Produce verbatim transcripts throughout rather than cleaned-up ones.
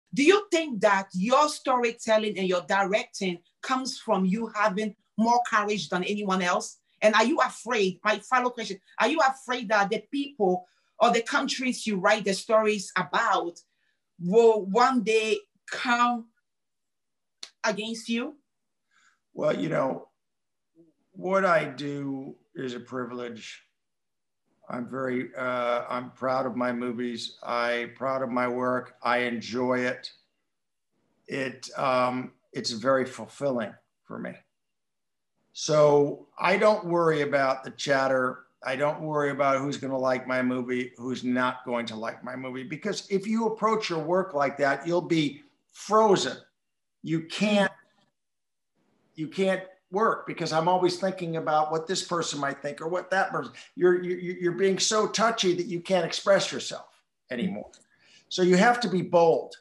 Do you think that your storytelling and your directing comes from you having more courage than anyone else? And are you afraid, my follow question, are you afraid that the people or the countries you write the stories about will one day come against you? Well, you know, what I do is a privilege. I'm very, uh, I'm proud of my movies. I'm proud of my work. I enjoy it. It, um, it's very fulfilling for me. So I don't worry about the chatter. I don't worry about who's going to like my movie, who's not going to like my movie, because if you approach your work like that, you'll be frozen. You can't, you can't work because I'm always thinking about what this person might think or what that person. You're you're, you're being so touchy that you can't express yourself anymore. So you have to be bold.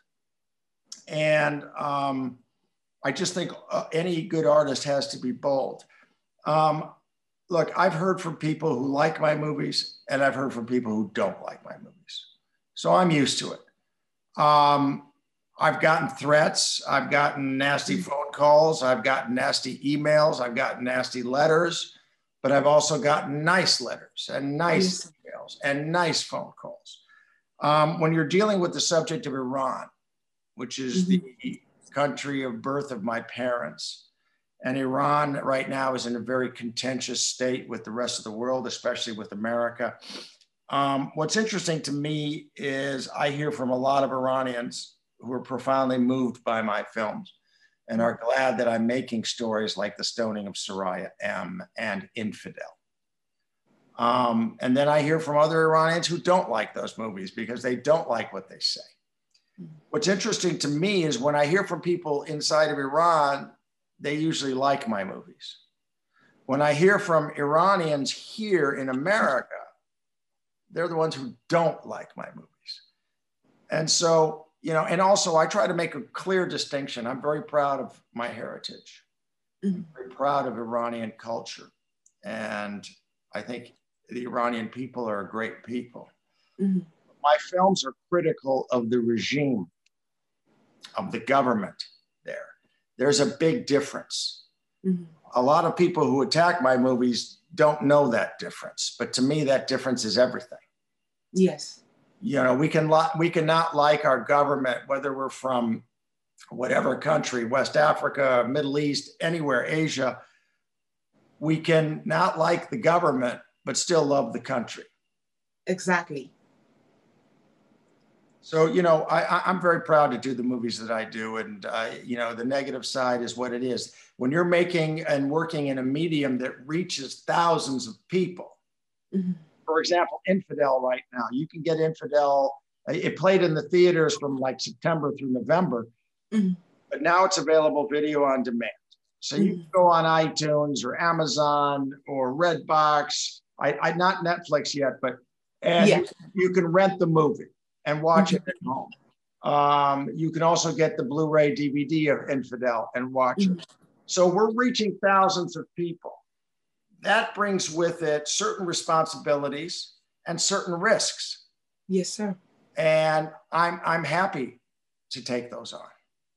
And um, I just think uh, any good artist has to be bold. Um, look, I've heard from people who like my movies, and I've heard from people who don't like my movies. So I'm used to it. Um, I've gotten threats. I've gotten nasty phone calls. I've gotten nasty emails. I've gotten nasty letters, but I've also gotten nice letters and nice yes. emails and nice phone calls. Um, when you're dealing with the subject of Iran, which is mm-hmm. the country of birth of my parents, and Iran right now is in a very contentious state with the rest of the world, especially with America. Um, what's interesting to me is I hear from a lot of Iranians who are profoundly moved by my films and are glad that I'm making stories like The Stoning of Soraya M. and Infidel. Um, and then I hear from other Iranians who don't like those movies because they don't like what they say. What's interesting to me is when I hear from people inside of Iran, they usually like my movies. When I hear from Iranians here in America, they're the ones who don't like my movies. And so, you know, and also I try to make a clear distinction. I'm very proud of my heritage. Mm-hmm. I'm very proud of Iranian culture. And I think the Iranian people are a great people. Mm-hmm. My films are critical of the regime, of the government there. There's a big difference. Mm-hmm. A lot of people who attack my movies don't know that difference. But to me, that difference is everything. Yes. You know, we can li- we cannot like our government, whether we're from whatever country, West Africa, Middle East, anywhere, Asia. We can not like the government, but still love the country. Exactly. So, you know, I, I'm very proud to do the movies that I do. And, uh, you know, the negative side is what it is. When you're making and working in a medium that reaches thousands of people, mm-hmm. for example, Infidel right now, you can get Infidel. It played in the theaters from like September through November, mm-hmm. but now it's available video on demand. So mm-hmm. you can go on iTunes or Amazon or Redbox, I, I not Netflix yet, but and yeah. you, you can rent the movie and watch mm-hmm. it at home. Um, you can also get the Blu-ray D V D of Infidel and watch mm-hmm. it. So we're reaching thousands of people. That brings with it certain responsibilities and certain risks. Yes, sir. And I'm I'm happy to take those on.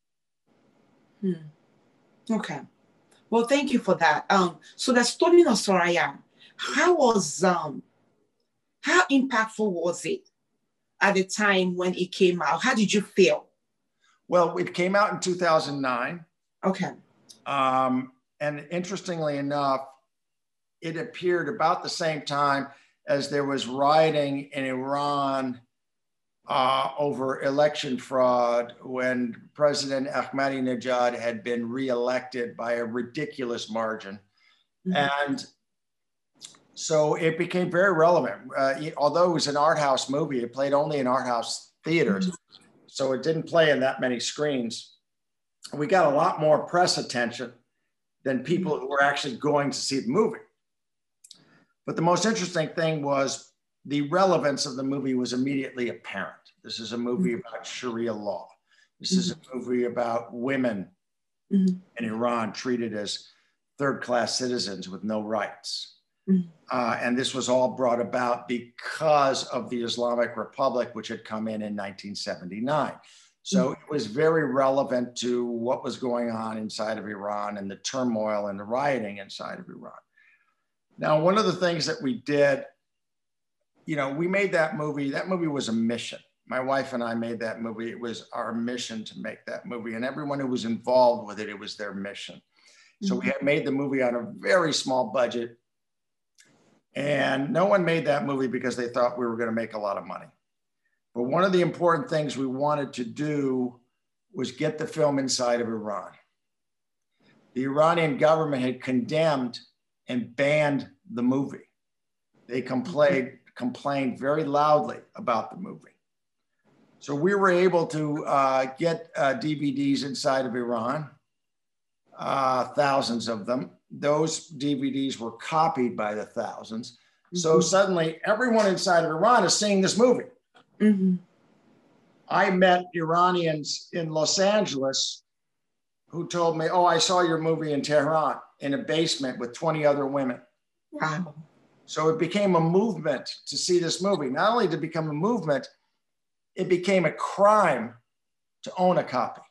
Hmm. Okay. Well, thank you for that. Um, so The Stoning of Soraya, how was um, how impactful was it at the time when it came out? How did you feel? Well, it came out in two thousand nine. Okay. Um, and interestingly enough, it appeared about the same time as there was rioting in Iran uh, over election fraud when President Ahmadinejad had been reelected by a ridiculous margin. Mm-hmm. And so it became very relevant. Uh, although it was an art house movie, it played only in art house theaters. Mm-hmm. So it didn't play in that many screens. We got a lot more press attention than people who were actually going to see the movie. But the most interesting thing was the relevance of the movie was immediately apparent. This is a movie about Sharia law. This mm-hmm. is a movie about women mm-hmm. in Iran treated as third-class citizens with no rights. Mm-hmm. Uh, and this was all brought about because of the Islamic Republic, which had come in in nineteen seventy-nine. So it was very relevant to what was going on inside of Iran and the turmoil and the rioting inside of Iran. Now, one of the things that we did, you know, we made that movie. That movie was a mission. My wife and I made that movie. It was our mission to make that movie. And everyone who was involved with it, it was their mission. So we had made the movie on a very small budget. And no one made that movie because they thought we were going to make a lot of money. But one of the important things we wanted to do was get the film inside of Iran. The Iranian government had condemned and banned the movie. They complained, complained very loudly about the movie. So we were able to uh, get uh, D V Ds inside of Iran, uh, thousands of them. Those D V Ds were copied by the thousands. Mm-hmm. So suddenly everyone inside of Iran is seeing this movie. Mm-hmm. I met Iranians in Los Angeles who told me, oh, I saw your movie in Tehran in a basement with twenty other women. Wow. So it became a movement to see this movie. Not only did it become a movement, it became a crime to own a copy.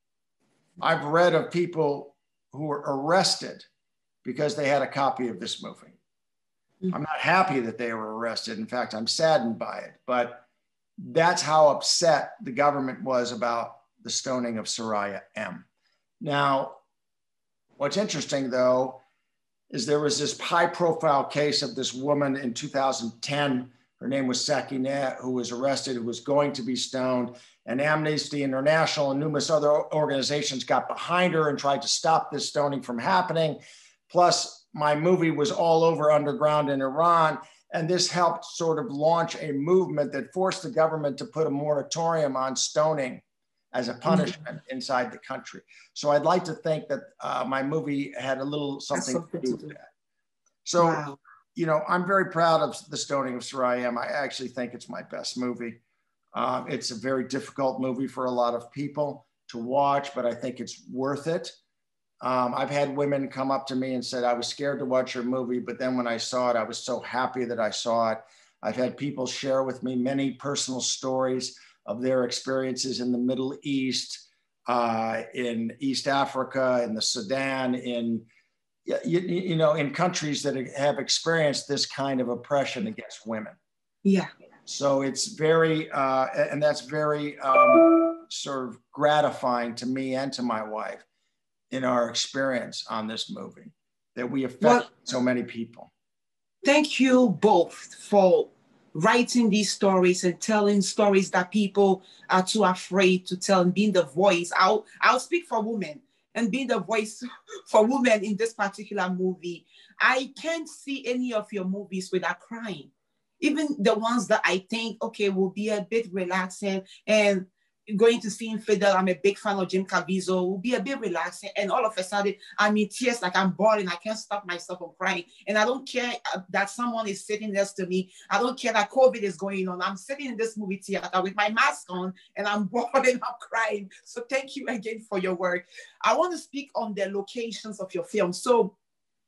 I've read of people who were arrested because they had a copy of this movie. Mm-hmm. I'm not happy that they were arrested. In fact, I'm saddened by it, but that's how upset the government was about the stoning of Soraya M. Now, what's interesting though, is there was this high profile case of this woman in two thousand ten. Her name was Sakineh, who was arrested, who was going to be stoned. And Amnesty International and numerous other organizations got behind her and tried to stop this stoning from happening. Plus, my movie was all over underground in Iran. And this helped sort of launch a movement that forced the government to put a moratorium on stoning as a punishment mm-hmm. inside the country. So I'd like to think that uh, my movie had a little something, something to do with that. So, wow. you know, I'm very proud of The Stoning of Soraya M. I actually think it's my best movie. Um, it's a very difficult movie for a lot of people to watch, but I think it's worth it. Um, I've had women come up to me and said, I was scared to watch your movie, but then when I saw it, I was so happy that I saw it. I've had people share with me many personal stories of their experiences in the Middle East, uh, in East Africa, in the Sudan, in, you, you know, in countries that have experienced this kind of oppression against women. Yeah. So it's very, uh, and that's very um, sort of gratifying to me and to my wife in our experience on this movie, that we affect well, so many people. Thank you both for writing these stories and telling stories that people are too afraid to tell, and being the voice. I'll, I'll speak for women and being the voice for women in this particular movie. I can't see any of your movies without crying. Even the ones that I think, okay, will be a bit relaxing, and going to see Infidel, I'm a big fan of Jim Caviezel, will be a bit relaxing, and all of a sudden I'm in tears, like I'm boiling. I can't stop myself from crying. And I don't care that someone is sitting next to me. I don't care that COVID is going on. I'm sitting in this movie theater with my mask on and I'm boiling, I'm crying. So thank you again for your work. I want to speak on the locations of your film. So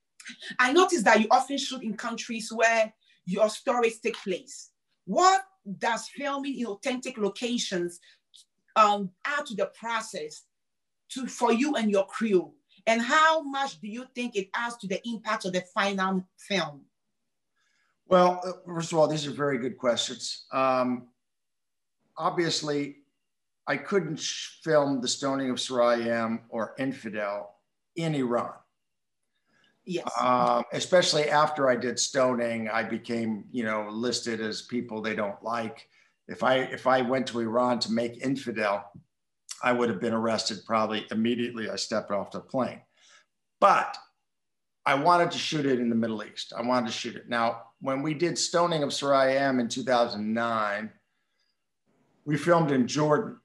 I noticed that you often shoot in countries where your stories take place. What does filming in authentic locations Um, add to the process to, for you and your crew? And how much do you think it adds to the impact of the final film? Well, first of all, these are very good questions. Um, obviously, I couldn't film The Stoning of Soraya M. or Infidel in Iran. Yes. Um, especially after I did Stoning, I became, you know, listed as people they don't like. If I, if I went to Iran to make Infidel, I would have been arrested probably immediately I stepped off the plane. But I wanted to shoot it in the Middle East. I wanted to shoot it. Now, when we did Stoning of Soraya M in two thousand nine, we filmed in Jordan.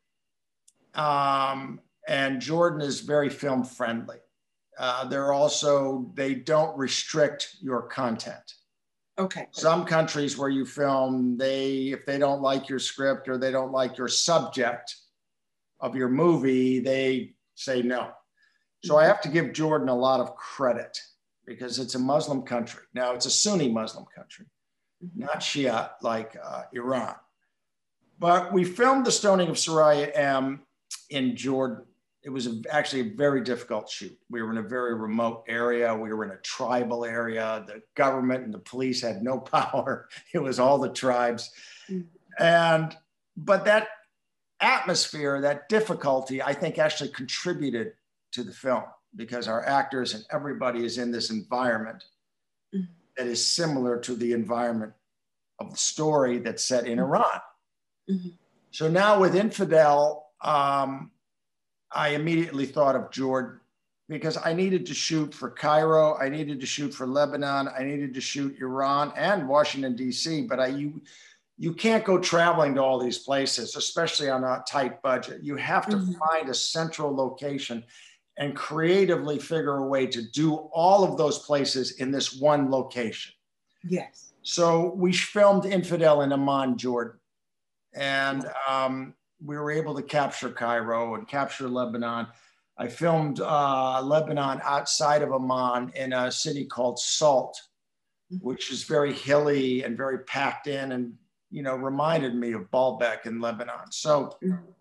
Um, and Jordan is very film friendly. Uh, they're also, they don't restrict your content. Okay. Some countries where you film, they, if they don't like your script or they don't like your subject of your movie, they say no. So I have to give Jordan a lot of credit because it's a Muslim country. Now it's a Sunni Muslim country, not Shia like uh, Iran. But we filmed The Stoning of Soraya M in Jordan. It was a, actually a very difficult shoot. We were in a very remote area. We were in a tribal area. The government and the police had no power. It was all the tribes. Mm. And, but that atmosphere, that difficulty, I think actually contributed to the film, because our actors and everybody is in this environment mm. that is similar to the environment of the story that's set in Iran. Mm-hmm. So now with Infidel, um, I immediately thought of Jordan, because I needed to shoot for Cairo, I needed to shoot for Lebanon, I needed to shoot Iran and Washington, D C, but I, you, you can't go traveling to all these places, especially on a tight budget. You have to mm-hmm. find a central location and creatively figure a way to do all of those places in this one location. Yes. So we filmed Infidel in Amman, Jordan. And um, we were able to capture Cairo and capture Lebanon. I filmed uh, Lebanon outside of Amman in a city called Salt, which is very hilly and very packed in, and, you know, reminded me of Baalbek in Lebanon. So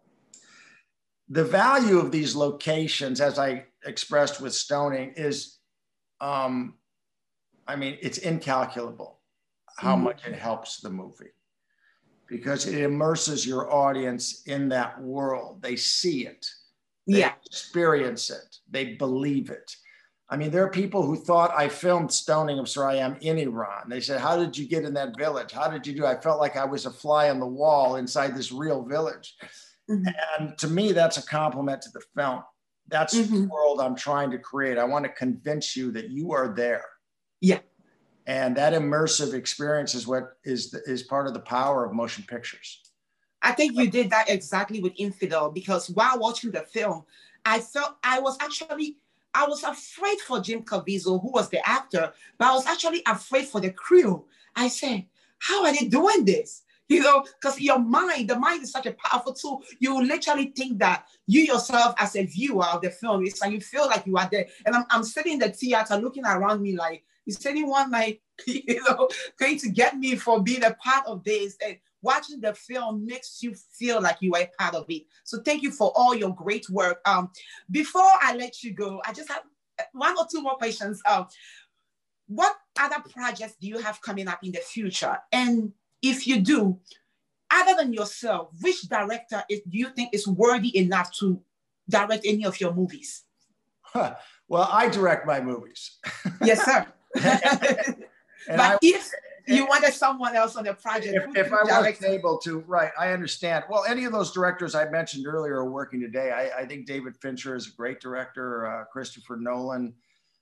the value of these locations, as I expressed with Stoning, is, um, I mean, it's incalculable how mm-hmm. much it helps the movie, because it immerses your audience in that world. They see it, they yeah. experience it, they believe it. I mean, there are people who thought I filmed Stoning of Sir.I.Am in Iran. They said, how did you get in that village? How did you do? I felt like I was a fly on the wall inside this real village. Mm-hmm. And to me, that's a compliment to the film. That's mm-hmm. the world I'm trying to create. I want to convince you that you are there. Yeah. And that immersive experience is what is, is part of the power of motion pictures. I think you did that exactly with Infidel, because while watching the film, I felt I was actually, I was afraid for Jim Caviezel, who was the actor, but I was actually afraid for the crew. I said, how are they doing this? You know, because your mind, the mind is such a powerful tool. You literally think that you yourself as a viewer of the film, it's like you feel like you are there. And I'm, I'm sitting in the theater looking around me like, is anyone like, you know, going to get me for being a part of this? And watching the film makes you feel like you are a part of it. So thank you for all your great work. Um, before I let you go, I just have one or two more questions. Um, what other projects do you have coming up in the future? And if you do, other than yourself, which director is, do you think is worthy enough to direct any of your movies? Huh. Well, I direct my movies. Yes, sir. But I, if you wanted someone else on the project, if, if I wasn't able to, right, I understand. Well, any of those directors I mentioned earlier are working today. I, I think David Fincher is a great director, uh, Christopher Nolan,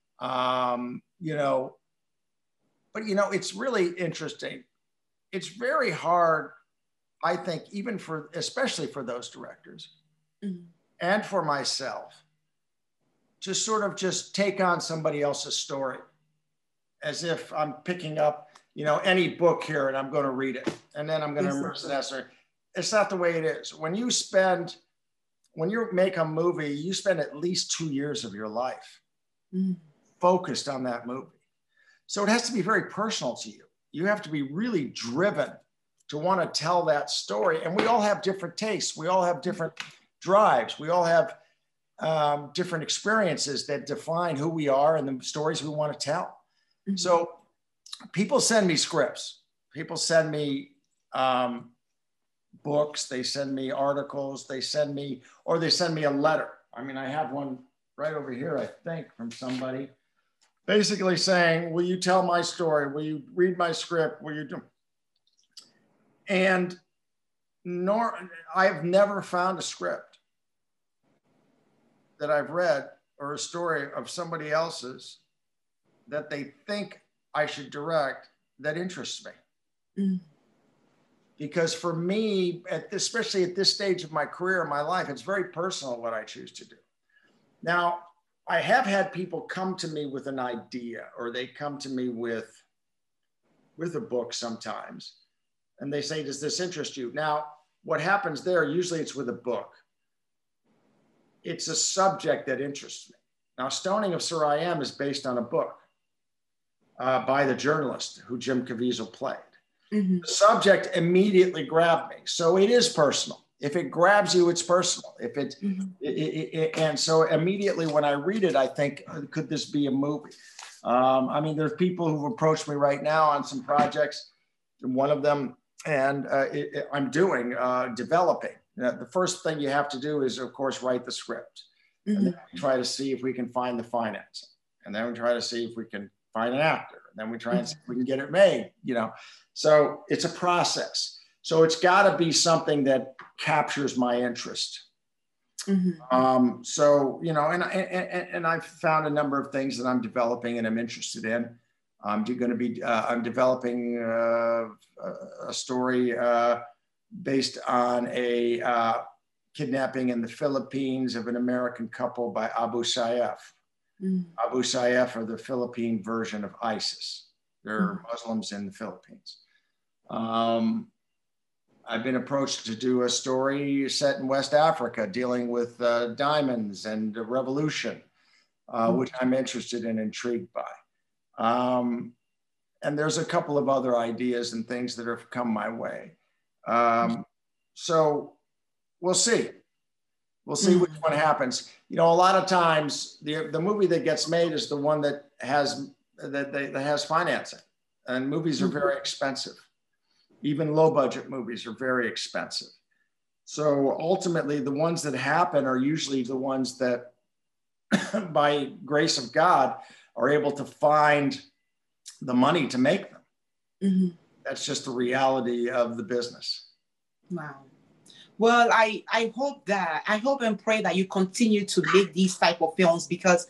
um, you know, but, you know, it's really interesting. It's very hard, I think, even for, especially for those directors mm-hmm. and for myself, to sort of just take on somebody else's story, as if I'm picking up, you know, any book here and I'm going to read it and then I'm going to immerse in that story. It's not the way it is. When you spend, when you make a movie, you spend at least two years of your life mm. focused on that movie. So it has to be very personal to you. You have to be really driven to want to tell that story. And we all have different tastes. We all have different drives. We all have um, different experiences that define who we are and the stories we want to tell. Mm-hmm. So people send me scripts. People send me um, books. They send me articles. They send me, or they send me a letter. I mean, I have one right over here, I think, from somebody basically saying, will you tell my story? Will you read my script? Will you do? And nor, I've never found a script that I've read or a story of somebody else's that they think I should direct that interests me. Mm. Because for me, at this, especially at this stage of my career, my life, it's very personal what I choose to do. Now, I have had people come to me with an idea, or they come to me with, with a book sometimes, and they say, does this interest you? Now, what happens there, usually it's with a book. It's a subject that interests me. Now, Stoning of Sir.I.Am is based on a book uh, by the journalist who Jim Caviezel played. Mm-hmm. The subject immediately grabbed me. So it is personal. If it grabs you, it's personal. If it, mm-hmm. it, it, it, and so immediately when I read it, I think, could this be a movie? Um, I mean, there's people who've approached me right now on some projects. One of them, and uh, it, it, I'm doing uh, developing. Now, the first thing you have to do is, of course, write the script, mm-hmm. and then try to see if we can find the financing, and then we try to see if we can find an actor, and then we try and see if we can get it made. You know, so it's a process. So it's got to be something that captures my interest. Mm-hmm. Um, so, you know, and, and, and I've found a number of things that I'm developing and I'm interested in. I'm going to be, uh, I'm developing uh, a story uh, based on a uh, kidnapping in the Philippines of an American couple by Abu Sayyaf. Mm-hmm. Abu Sayyaf are the Philippine version of ISIS. They're mm-hmm. Muslims in the Philippines. Um, I've been approached to do a story set in West Africa dealing with uh, diamonds and the revolution, uh, which I'm interested and intrigued by. Um, and there's a couple of other ideas and things that have come my way. Um, so we'll see. We'll see which one happens. You know, a lot of times the, the movie that gets made is the one that has, that, that has financing, and movies are very expensive. Even low budget movies are very expensive. So ultimately the ones that happen are usually the ones that by grace of God are able to find the money to make them. Mm-hmm. That's just the reality of the business. Wow. Well, I, I hope that, I hope and pray that you continue to make these type of films, because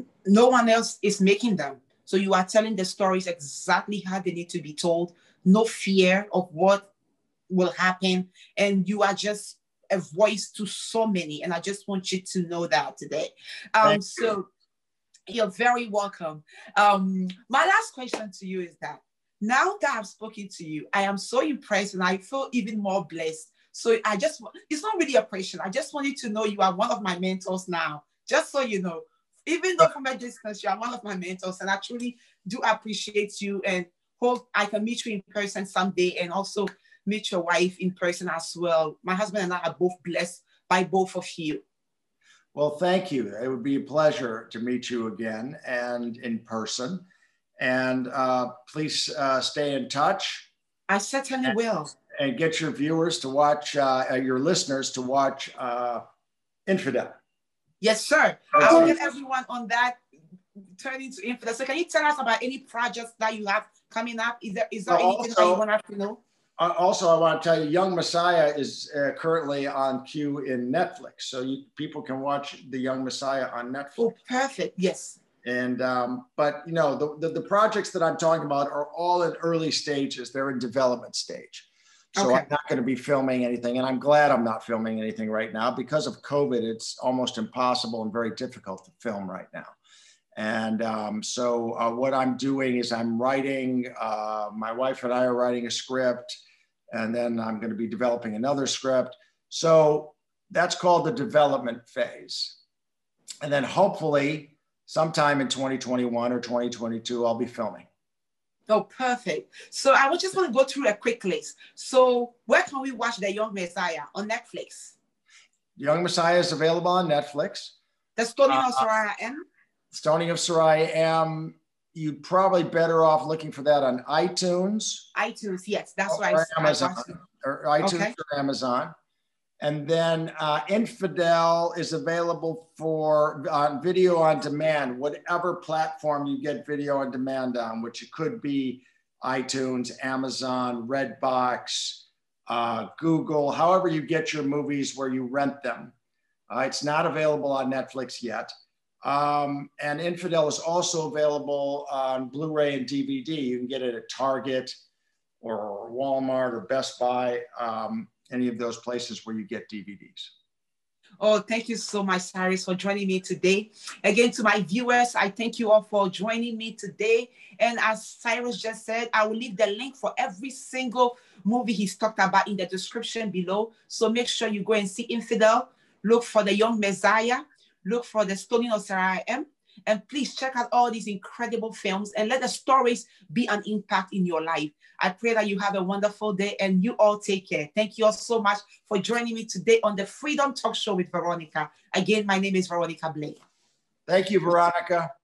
no one else is making them. So you are telling the stories exactly how they need to be told. No fear of what will happen. And you are just a voice to so many. And I just want you to know that today. Um, so you're very welcome. Um, my last question to you is that now that I've spoken to you, I am so impressed and I feel even more blessed. So I just, it's not really a question. I just want you to know you are one of my mentors now, just so you know. Even though from a distance, you are one of my mentors, and I truly do appreciate you, and hope I can meet you in person someday, and also meet your wife in person as well. My husband and I are both blessed by both of you. Well, thank you. It would be a pleasure to meet you again and in person. And uh, please uh, stay in touch. I certainly and, will. And get your viewers to watch, uh, your listeners to watch uh, Infidel. Yes, sir. I will get everyone on that, turning to Infidel. So can you tell us about any projects that you have coming up? Is there, is there anything also, that you want us to know? Also, I want to tell you, Young Messiah is uh, currently on queue in Netflix. So you, people can watch The Young Messiah on Netflix. Oh, perfect. Yes. And, um, but, you know, the, the, the projects that I'm talking about are all in early stages. They're in development stage. So okay. I'm not going to be filming anything. And I'm glad I'm not filming anything right now. Because of COVID, it's almost impossible and very difficult to film right now. And um, so uh, what I'm doing is I'm writing, uh, my wife and I are writing a script, and then I'm going to be developing another script. So that's called the development phase. And then hopefully sometime in twenty twenty-one or twenty twenty-two, I'll be filming. Oh, perfect. So I would just want to go through a quick list. So where can we watch The Young Messiah? On Netflix? Young Messiah is available on Netflix. The Stoning of Soraya M? Stoning of Soraya M. You'd probably better off looking for that on iTunes. iTunes, yes, that's right. Or Amazon, or iTunes okay. or Amazon. And then uh, Infidel is available for uh, video on demand, whatever platform you get video on demand on, which it could be iTunes, Amazon, Redbox, uh, Google, however you get your movies where you rent them. Uh, it's not available on Netflix yet. Um, and Infidel is also available on Blu-ray and D V D. You can get it at Target or Walmart or Best Buy, um, any of those places where you get D V Ds. Oh, thank you so much, Cyrus, for joining me today. Again, to my viewers, I thank you all for joining me today. And as Cyrus just said, I will leave the link for every single movie he's talked about in the description below. So make sure you go and see Infidel, look for The Young Messiah, look for The Stoning of Soraya M, And please check out all these incredible films and let the stories be an impact in your life. I pray that you have a wonderful day and you all take care. Thank you all so much for joining me today on the Freedom Talk Show with Veronica. Again, my name is Veronica Blake. Thank you, Veronica.